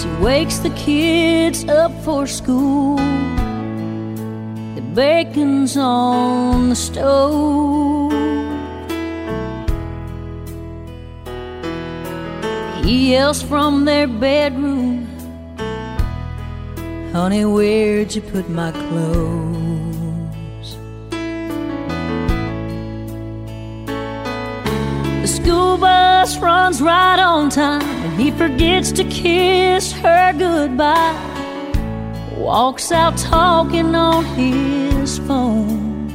She wakes the kids up for school. The bacon's on the stove. He yells from their bedroom, "Honey, where'd you put my clothes?" The school bus runs right on time, and he forgets to kiss her goodbye. Walks out talking on his phone.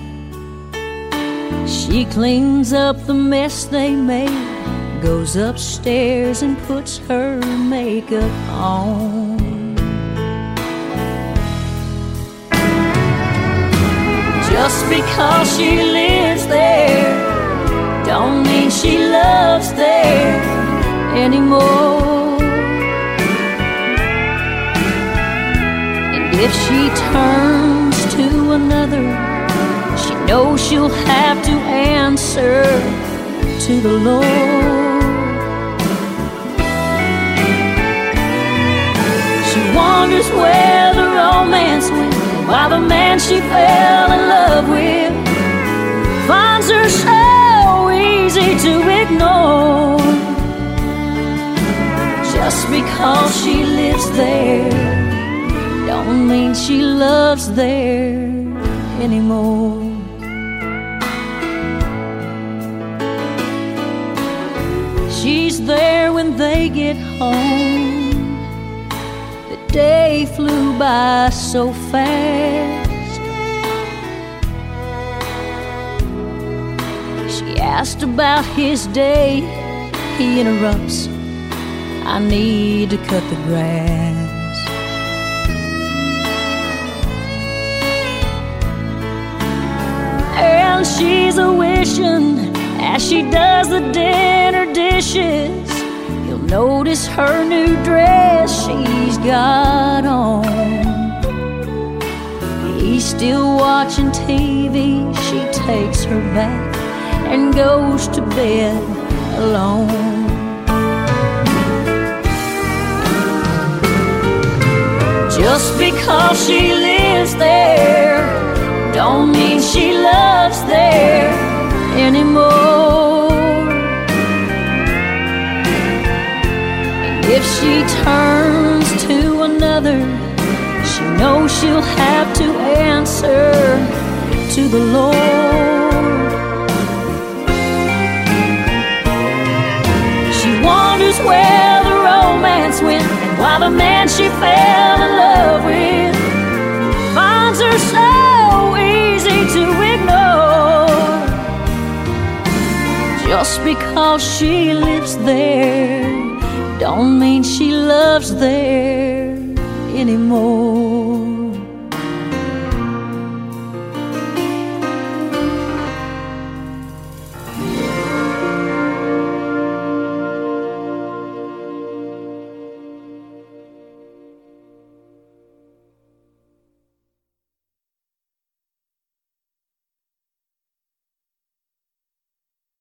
She cleans up the mess they made, goes upstairs and puts her makeup on. Just because she lives there don't mean she loves there anymore. And if she turns to another, she knows she'll have to answer to the Lord. She wonders where the romance went, why the man she fell in love with finds her so easy to ignore. Just because she lives there don't mean she loves there anymore. She's there when they get home. The day flew by so fast. She asked about his day. He interrupts, "I need to cut the grass." And she's a-wishing, as she does the dinner dishes, you'll notice her new dress she's got on. He's still watching TV. She takes her bath and goes to bed alone. Just because she lives there don't mean she loves there anymore. And if she turns to another, she knows she'll have to answer to the Lord. She wonders where the romance went, and why the man she fell in love with finds her so easy to ignore. Just because she lives there don't mean she loves there anymore.